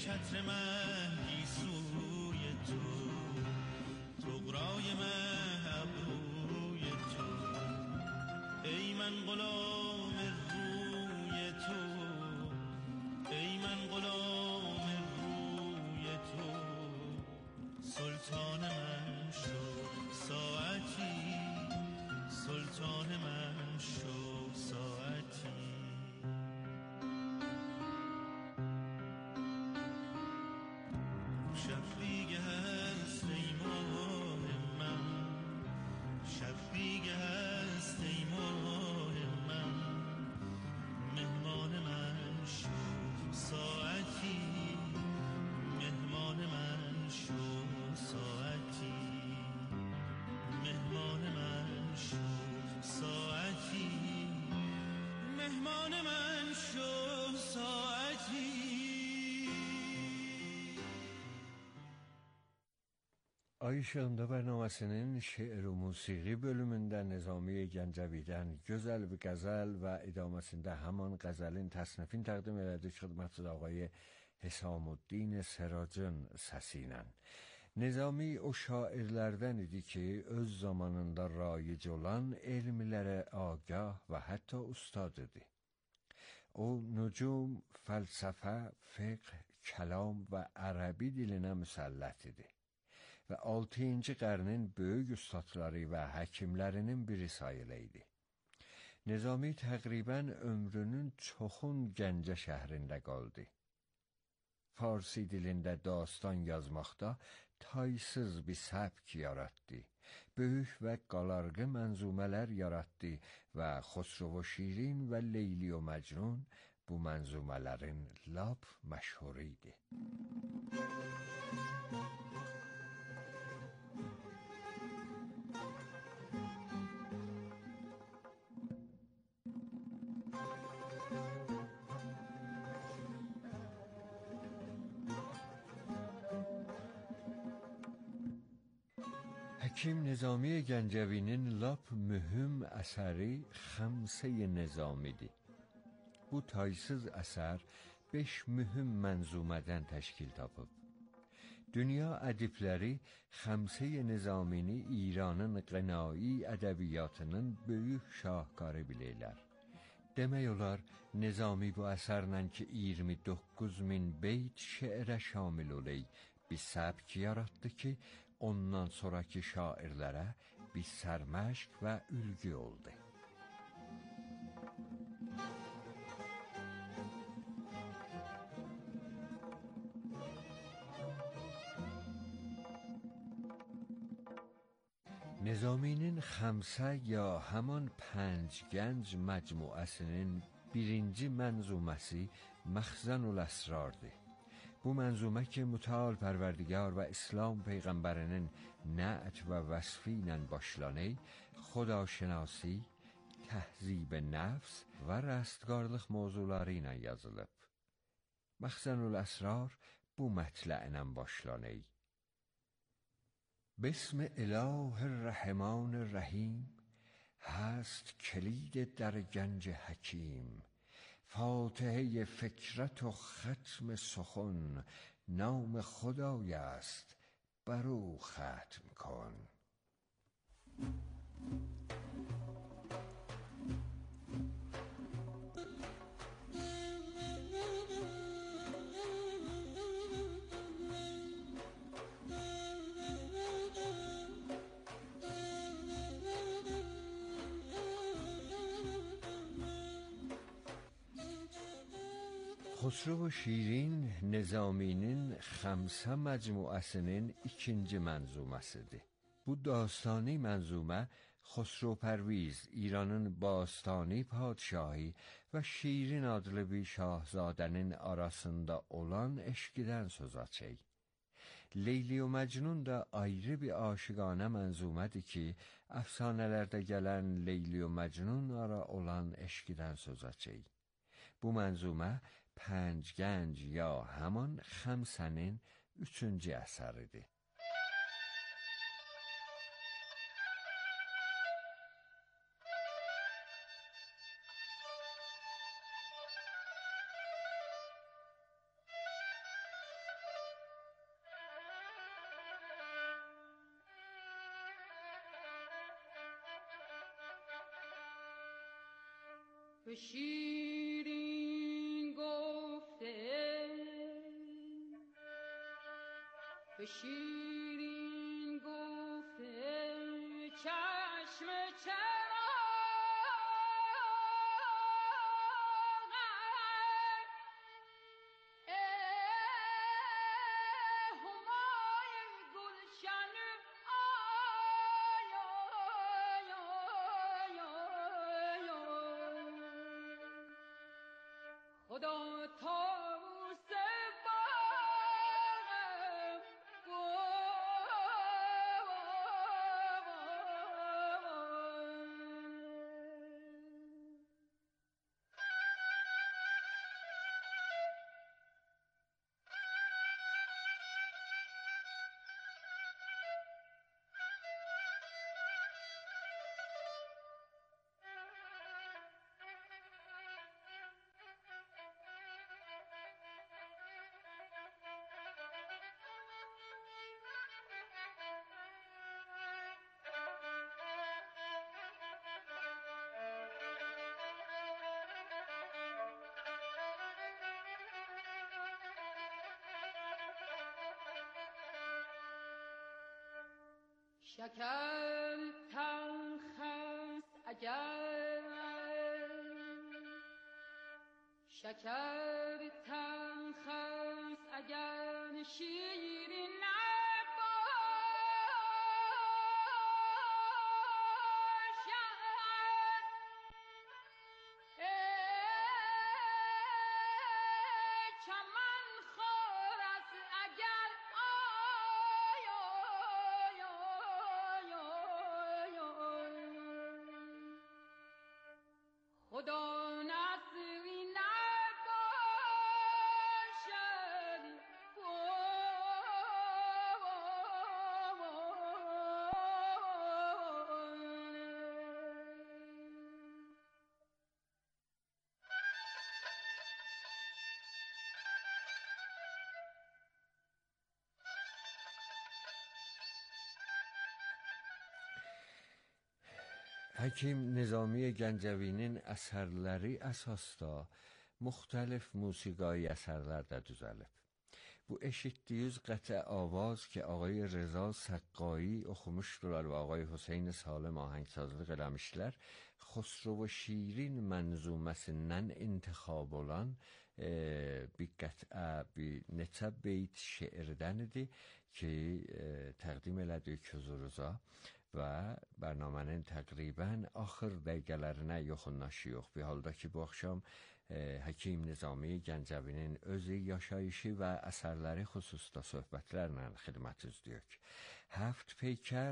چتر مهگی سوی تو، طغرای مه ابروی تو، ای من غلام روی تو، ای من غلام روی تو، سلطان من شو ساعتی، سلطان من شو ساعتی. شب دیگه هست ای ماه من، شب دیگه هست ای ماه من، مهمان من شو ساعتی، مهمان من شو ساعتی، مهمان من شو ساعتی، مهمان من شو ساعتی. Ay ışığında Bərnamasının şeir ve musiki bölümünden Nizami Gəncəvidən gözəl bir qəzəl və idaməsində həman qəzəlin təsnifini təqdim elədik xidmətçi ağay Hesamuddin Səracın səsi ilə. Nizami o şairlərdən idi ki, öz zamanında rayic olan elmlərə agah və hətta ustad idi. O, nücum, fəlsəfə, fiqh, kəlam və ərəbi dilinə müsəllət idi və 6-cı qarnın böyük ustadları və həkimlərinin biri sayılırdı. Nizami təqribən ömrünün çoxun Gəncə şəhrində qaldı. Farsi dilində dastan yazmaqda taysız bir səbk yaratdı. Böyük və qalarğı mənzumələr yaratdı və Xosrov و şirin və Leyli و Məcnun bu mənzumələrin lap məşhuru idi. Həkim Nizami Gəncəvinin lap mühüm əsəri Xəmsə-i Nizamidir. Bu taysız əsər 5 mühüm mənzumədən təşkil tapıb. Dünya ədibləri Xəmsə-i Nizamini İranın qənai ədəbiyyatının böyük şahkarı bilirlər. Demək olar, Nizami bu əsərlə ki 29.000 beyt şeirə şamil oley, bir səbk yaratdı ki, ondan sonraki şairlərə bir sərməşq və ülgü oldu. Nizaminin Xəmsə ya həman 5 gənc məcmuəsinin birinci mənzuməsi Məxzənül Əsrardır. Bu mənzumə ki, mütəal Pərverdigar və İslam Peyğəmbərinin nəət və vəsfi ilə başlanır, xudaşinasi, təhzib nəfs və rəstqarlıq mövzuları ilə yazılıb. Məxzənül Əsrar bu mətlə'lə başlanır. بسم اله الرحمن الرحیم هست کلید در گنج حکیم فاتحه فکرت و ختم سخن نام خدای است برو ختم کن. Xosrov و şirin Nizaminin Xəmsə məcmuəsinin ikinci mənzuməsidir. Bu dastani mənzumə Xosrov Pərviz, İranın Bastani padşahı və Şirin adlı bir şahzadənin arasında olan eşqidən söz açır. Leyli و Məcnun da ayrı bir aşıqanə mənzumədir ki, əfsanələrdə gələn Leyli و Məcnun ara olan eşqidən söz açır. Bu mənzumə 5 gənc ya həman Xəmsənin 3-cü əsəridir. به شیرین گفته، به شیرین گفته چشم خدا طاووس باغم شکر تلخ است اگر، شکر تلخ است اگر شیرین خدا نصری نباشد. Həkim Nizami Gəncəvinin əsərləri əsasda müxtəlif musiqi əsərlər də düzəlib. Bu eşitdiyiniz qəti avaz ki ağay Reza Səqqai oxumuşdular və ağay Hüseyn Salem ahəngsazlıq eləmişlər, Xosro və Şirin mənzuməsindən intikhab olan bir qətə, bir neçə beyt şeirdən idi ki təqdim elədik huzurunuza və برنامهnin təqribən axır dəqiqələrinə yaxınlaşıyoruz. Bir halda ki bu axşam Həkim Nizami Gəncəvinin özü yaşayışı və əsərləri xüsusda söhbətlərlə xidmətinizdəyik. Həft Peykər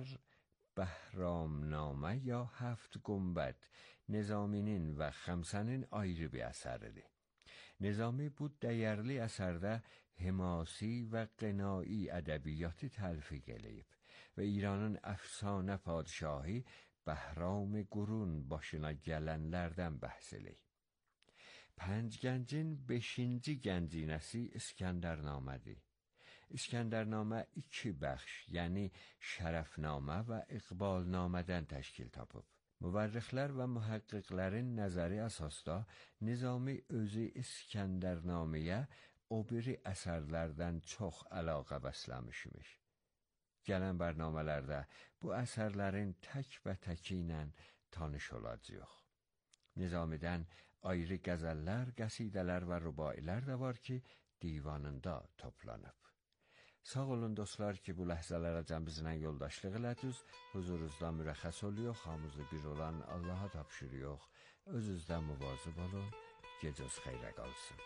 Bəhramnamə ya Həft Gumbət Nizaminin və Xəmsənin ayrı bir əsəridir. Nizami bu dəyərli əsərdə himasi və qinai ədəbiyyatı təlfiq eləyib və İranın əfsanə padişahı Bəhram Qurun başına gələnlərdən bəhs eləyib. Pənc gəncin 5-ci gəncinəsi İskəndərnamədir. İskəndərnamə 2 bəxş, yəni Şərəfnamə və İqbalnamədən təşkil tapıb. Müvərrixlər və mühəqqiqlərin nəzəri əsasda Nizami özü İskəndərnaməyə o biri əsərlərdən çox əlaqə bəsləmişmiş. Gələn bərnamələrdə bu əsərlərin tək və təki ilə tanış olacağıq. Nizamidən ayrı qəzəllər, qəsidələr və rübailər də var ki, divanında toplanıb. Sağ olun dostlar ki bu ləhzələrəcən bizlə yoldaşlıq elədiniz. Huzurunuzda mürəxəs oluyor, hamımızı bir olan Allaha tapşırıyor. Özünüzdən müvazib olun, gecəniz xeyrə qalsın.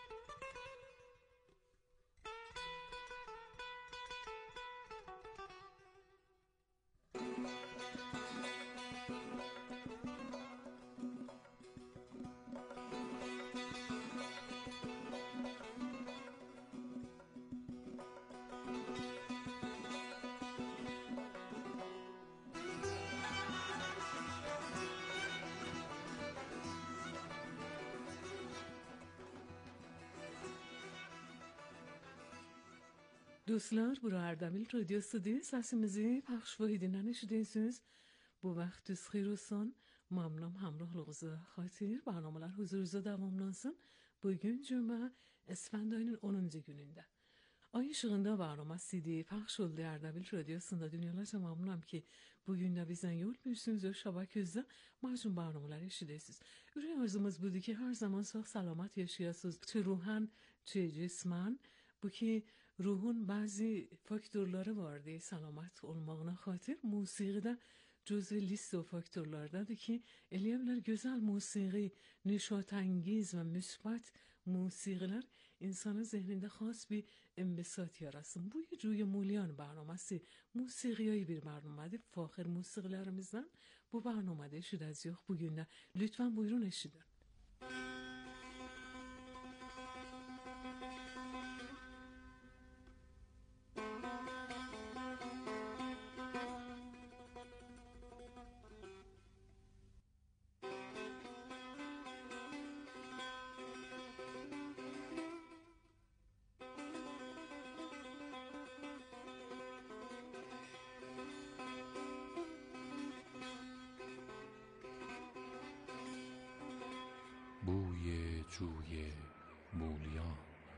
Dostlar, bura Ərdəbil Radio Studiyo səsimizi pəxş və dinlənişdəysiniz. Bu vaxt xeyir olsun. Mamnam hamroh olğunuza xatir. Barnamalar huzurunuzda davamlansın. Bugün cuma Esfand ayının 10. gününde. Ay ışığında barnama CD paylaş oldu Erdebil Radyosu'nda. Dünyalarca mamnunam ki bugün de bizden yol bürsünüz ve şabaközde macun barnamalar eşidesiz. Ürey arzumuz budur ki her zaman sağ salamat yaşayasınız. Çı ruhan, çı cisman. Bu ki ruhun bazı faktörleri var diye salamat olmağına xatir. Musiqide cüz'i list o faktörlerdedir ki eliyevler güzel musiqi, nişatangiz ve müsbet musiqiler insanın zihninde xas bir انبساط yarasın. Bu Cuya Mulyan barnaması musiqiyayı bir barnamadır. Faxir musiqilerimizden bu barnamada eşidez yok bugün de. Lütfen buyurun eşidin. بوی جوی مولیان.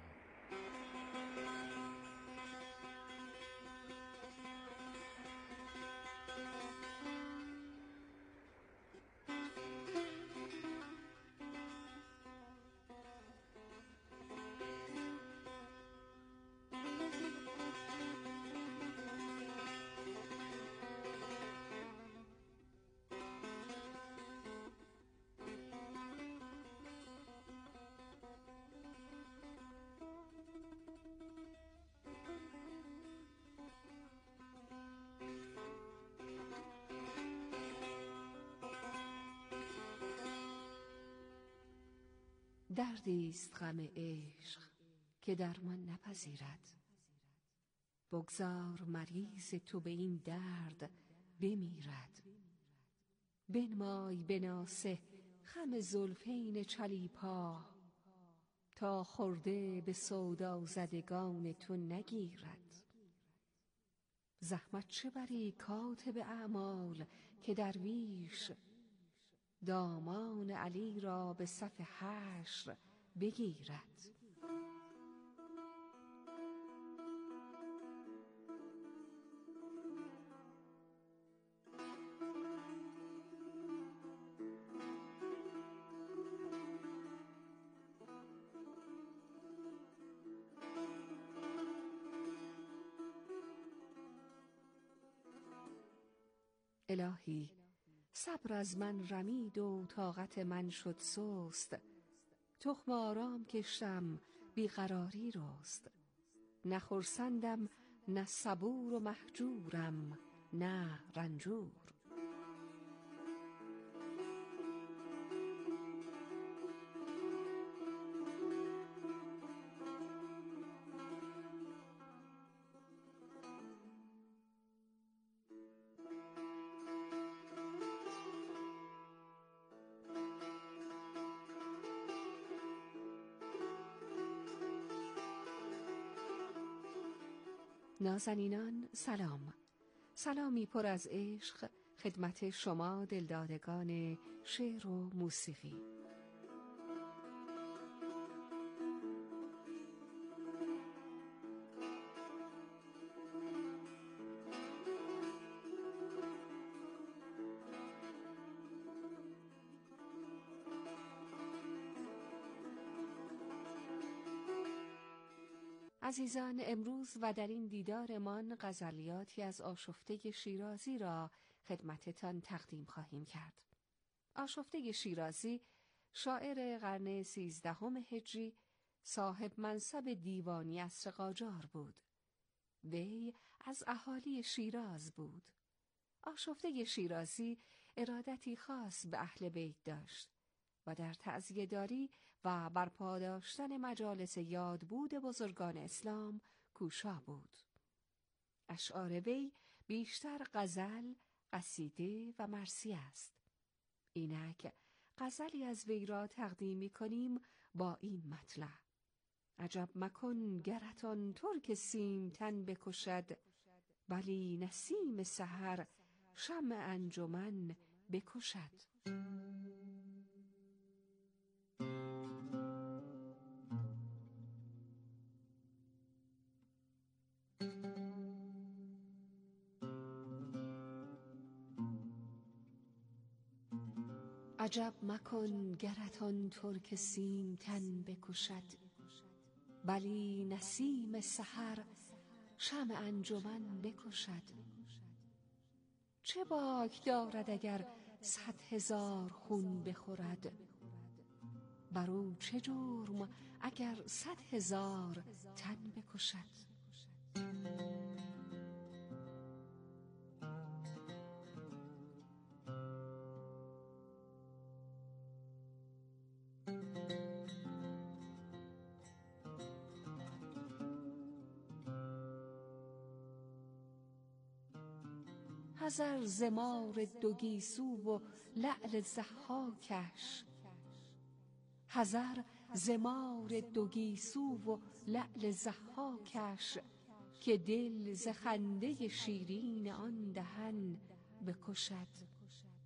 دردی است غم عشق که درمان نپذیرد. بگذار مریض تو به این درد بمیرد. بنمای به ناصح خم زلفین چلیپا، تا خورده به سودا زدگان تو نگیرد. زحمت چه بری کاتب اعمال که درویش، دامان علی را به صف حشر بگیرد. الهی صبر از من رمید و طاقت من شد سست. تخم آرام کشتم بیقراری رست. نه خرسندم نه صبور و مهجورم نه رنجور. نازنینان سلام. سلامی پر از عشق خدمت شما دلدادگان شعر و موسیقی. عزیزان، امروز و در این دیدارمان غزلیاتی از آشفته شیرازی را خدمتتان تقدیم خواهیم کرد. آشفته شیرازی شاعر قرن 13 هجری، صاحب منصب دیوانی عصر قاجار بود. وی از اهالی شیراز بود. آشفته شیرازی ارادتی خاص به اهل بیت داشت و در تعزیه‌داری و برپا داشتن مجالس یادبود بزرگان اسلام کوشا بود. اشعار وی بیشتر غزل، قصیده و مرثیه است. اینک غزلی از وی را تقدیم می‌کنیم با این مطلع: عجب مکن گرت آن ترک سیمتن بکشد، ولی نسیم سحر شمع انجمن بکشد. عجب مکن گرت آن ترک سیمتن بکشد، بلی نسیم سحر شمع انجمن بکشد. چه باک دارد اگر 100,000 خون بخورد، بر او چه جرم اگر 100,000 تن بکشد. حذر ز مار دو گیسو و لعل ضحاکش، حذر ز مار دو گیسو و لعل ضحاکش، که دل ز خنده شیرین آن دهن بکشد.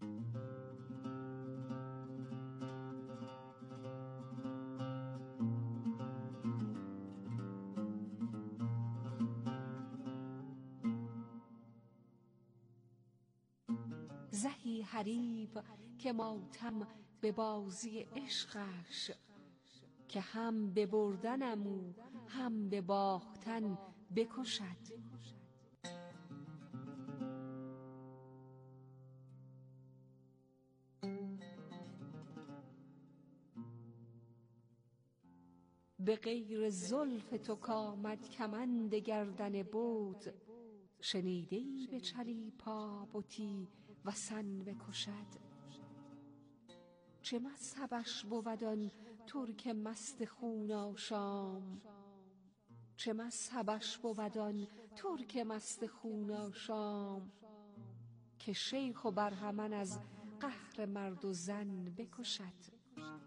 زهی حریف که ماتم به بازی عشقش، که هم به بردنم او هم به باختن بکشد. به غیر زلف تو کآمد کمند گردن بت، شنیده‌ای به چلیپا بتی وثن بکشد. چه مذهبش بود آن ترک مست خون آشام، چه مذهبش بود آن ترک مست خون آشام، که شیخ و برهمن از قهر مرد و زن بکشد.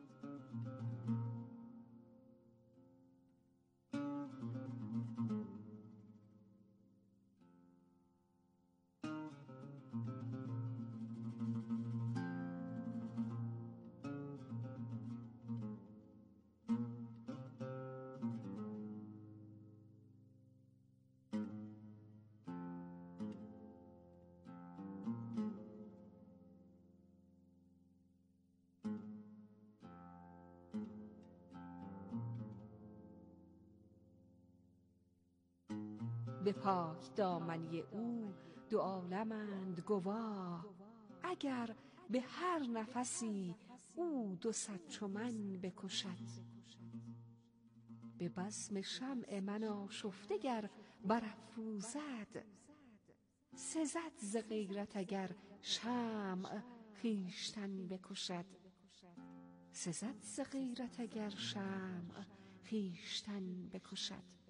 به پاک دامنی او دو عالمند گواه، اگر به هر نفسی او 200 چو من بکشد. به بزم شمع من آشفته گر برافروزد، سزد ز غیرت اگر شمع خویشتن بکشد. سزد ز غیرت اگر شمع خویشتن بکشد.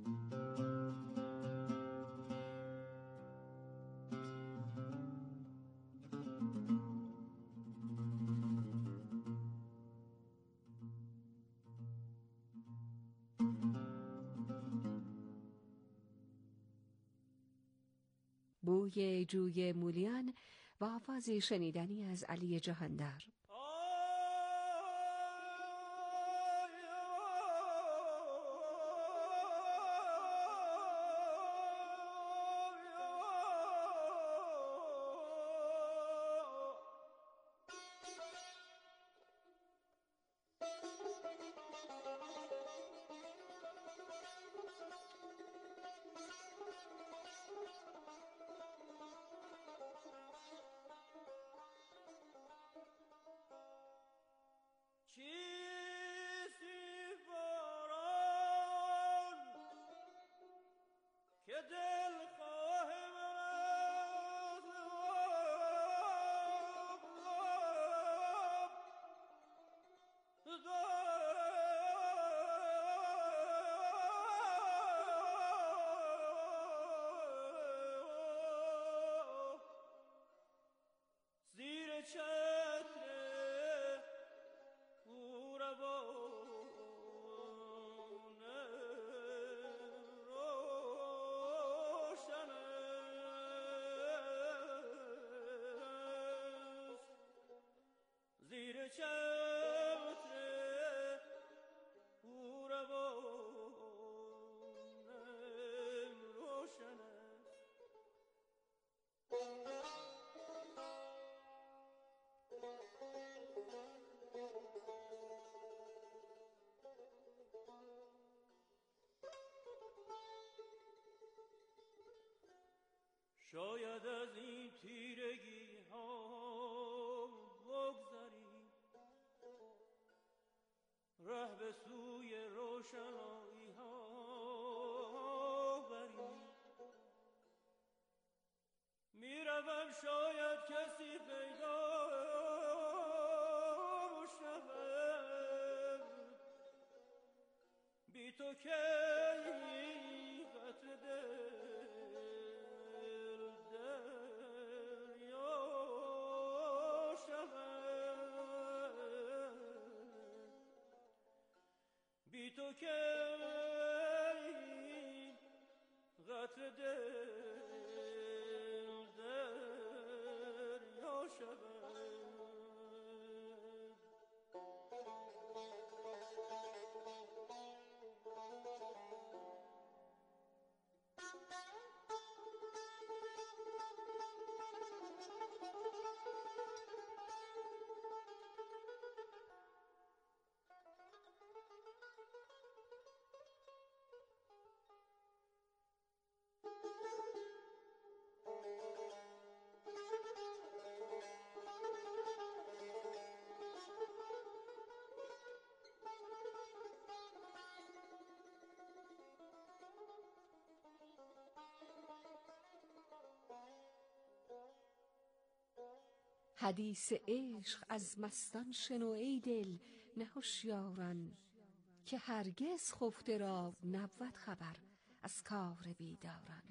بوی جوی مولیان و آوازی شنیدنی از علی جهاندر. شطر او روانم روشن است. شاید از این تیرگی ها بگذاری، ره به سوی روشنایی ها بری. میروم شاید کسی پیدا شود، بی تو که قطر دریا شود، بی تو که قطر دریا شود. حدیث عشق از مستان شنو ای دل، نه هوشیاران که هرگز خفته را نبود خبر از کار بیداران.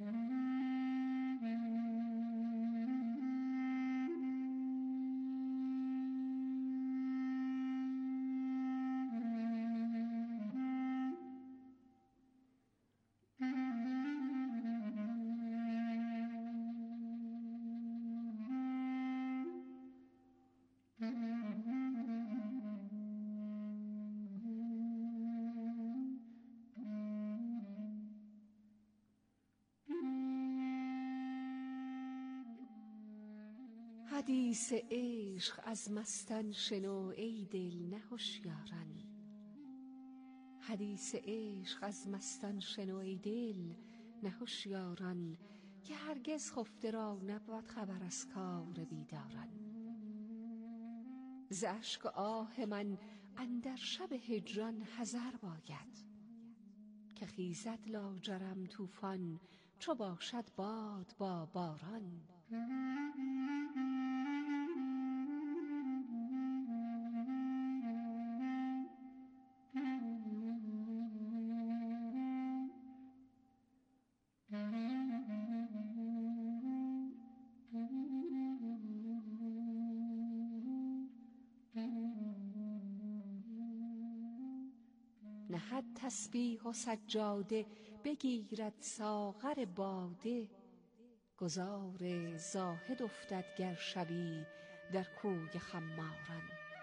حدیث عشق از مستان شنو ای دل، نه هوشیاران. حدیث عشق از مستان شنو ای دل، نه هوشیاران که هرگز خفته را نبود خبر از کار بیداران. ز اشک و آه من اندر شب هجران حذر باید، که خیزد لاجرم طوفان چو باشد باد با باران. نهد تسبیح و سجاده بگیرد ساغر باده، گذار زاهد افتد گر شبی در کوی خماران.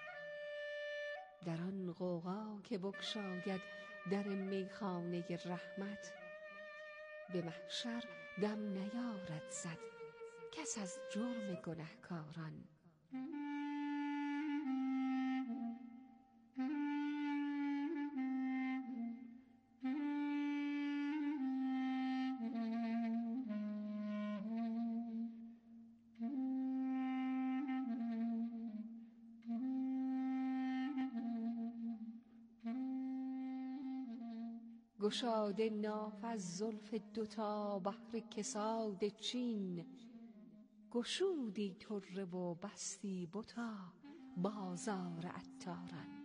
در آن غوغا که بگشاید در میخانه رحمت، به محشر دم نیارد زد کس از جرم گنهکاران. گشاده ناف از زلف دوتا بهر کساد چین، گشودی طره و بستی بتا بازار عطاران.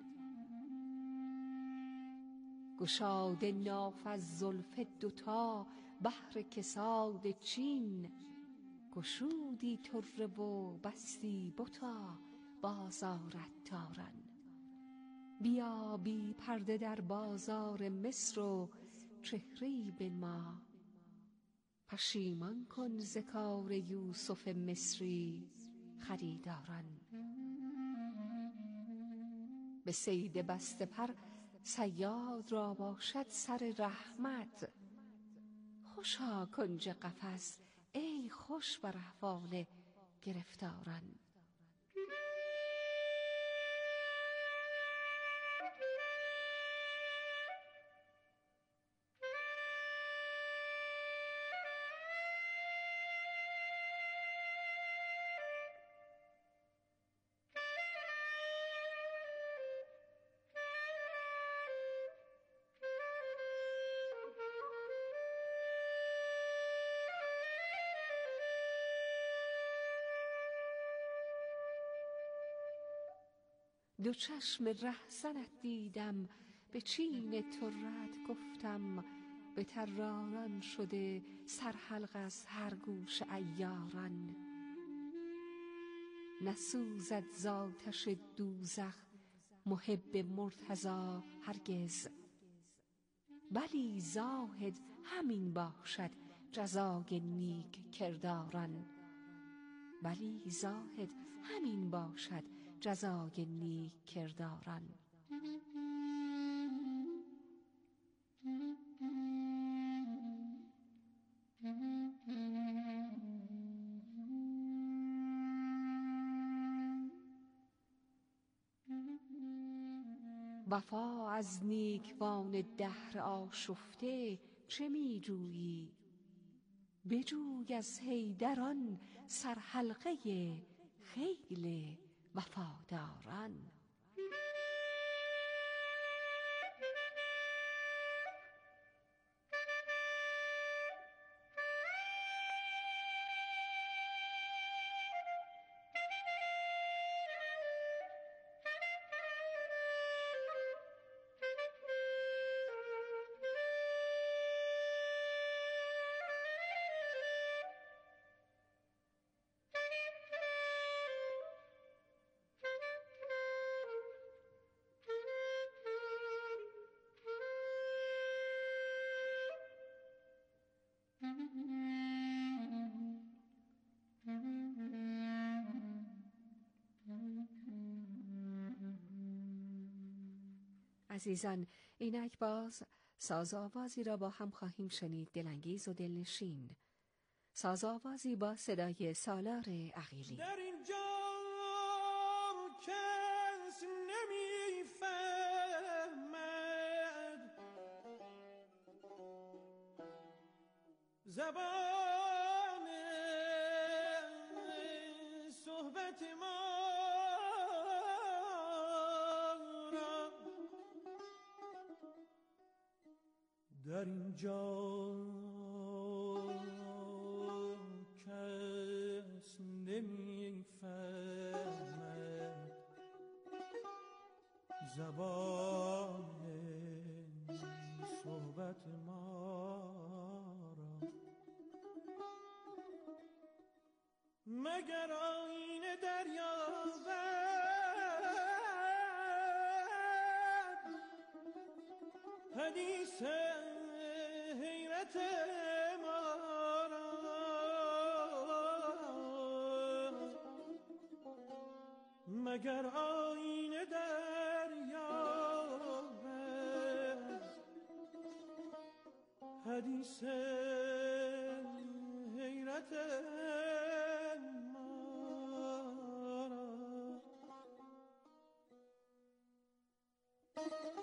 گشاده ناف از زلف دوتا بهر کساد چین، گشودی طره و بستی بتا بازار عطاران. بیا بی پرده در بازار مصر و چهره‌ای بنما، پشیمان کن ز کار یوسف مصری خریداران. به صید بسته پر صیاد را باشد سر رحمت. خوشا کنج قفس ای خوش بر احوال گرفتاران. دو چشم رهزنت دیدم، به چین طرت گفتم. به طراران شده سرحلق از هر گوش عیاران. نسوزد ز آتش دوزخ محب مرتضی هرگز. بلی زاهد همین باشد جزای نیک کرداران. بلی زاهد همین باشد جزای نیک کرداران. وفا از نیکوان دهر آشفته چه می جویی؟ بجوی از حیدران سرحلقه خیل وفاداران. عزیزان، اینک باز سازآوازی را با هم خواهیم شنید، دلانگیز و دلنشین. سازآوازی با صدای سالار عقیلی. در اینجا کس نمیفهمد زبان صحبت ما را. در اینجا کس نمیفهمد زبان صحبت ما را، مگر آینه دریابد حدیث حیرت ما را. مگر آینه دریابد حدیث حیرت ما را.